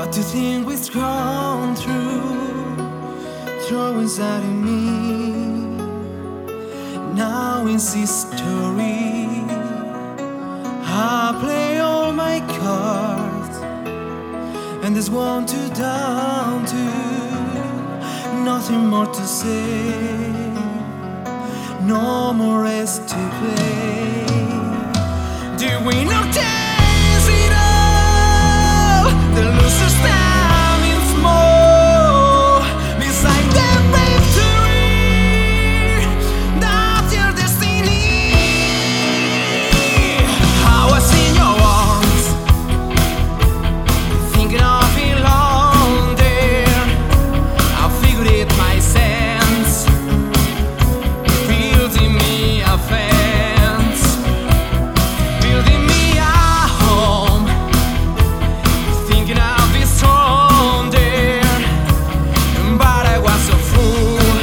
What do you think we've gone through, throw inside of me? Now in this story, I play all my cards, and there's one to down to, nothing more to say, no more rest to play. Do we not dance it all? The losers standing small beside the victory. That's your destiny. I was in your arms, thinking of it long there. I figured it my sense, building me a fence, building me a home, thinking I'll be strong there. But I was a fool,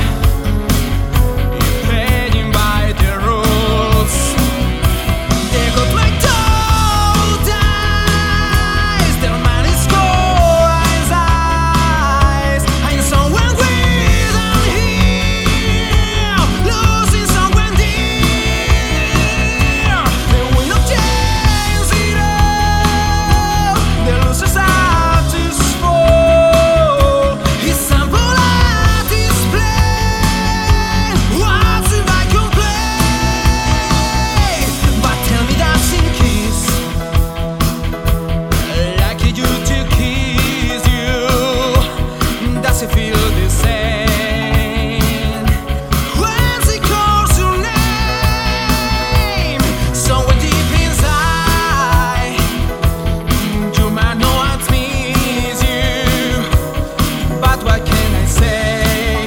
playing by the rules. They got my told eyes, their mind is cold eyes. I'm someone great and here, losing someone dear. They will not change it all. The losers are too small. His sample at display. What's if I complain? But tell me that's in kiss, like it used to kiss you. Does it feel the same when she calls your name? Somewhere deep inside, you might know I miss you, but what can I say?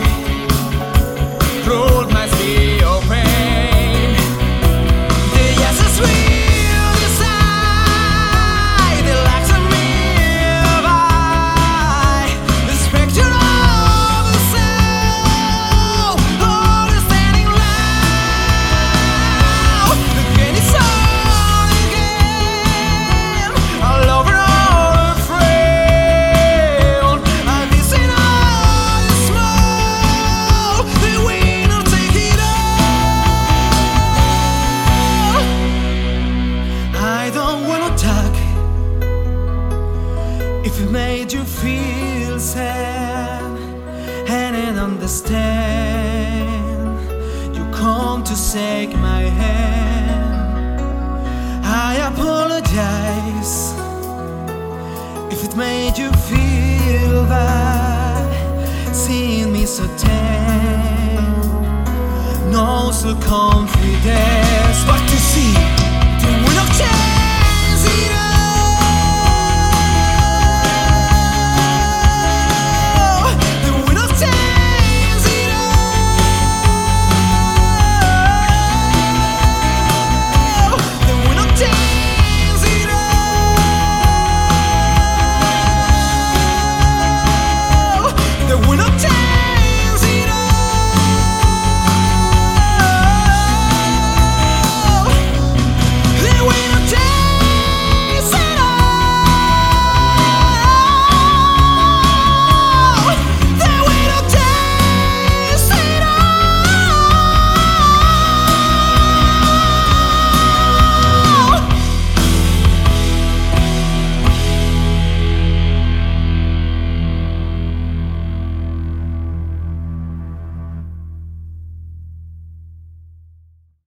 Road must be your pain. The yeses will decide. The likes of me by the spectre of the soul, always standing loud. Again it's on again, all over all frail. I've been seen all the smoke. The wind will take it all. I don't wanna talk if it made you feel sad, and I understand you come to shake my hand. I apologize if it made you feel bad, seeing me so tan, no so confidence. But to see, do we not change?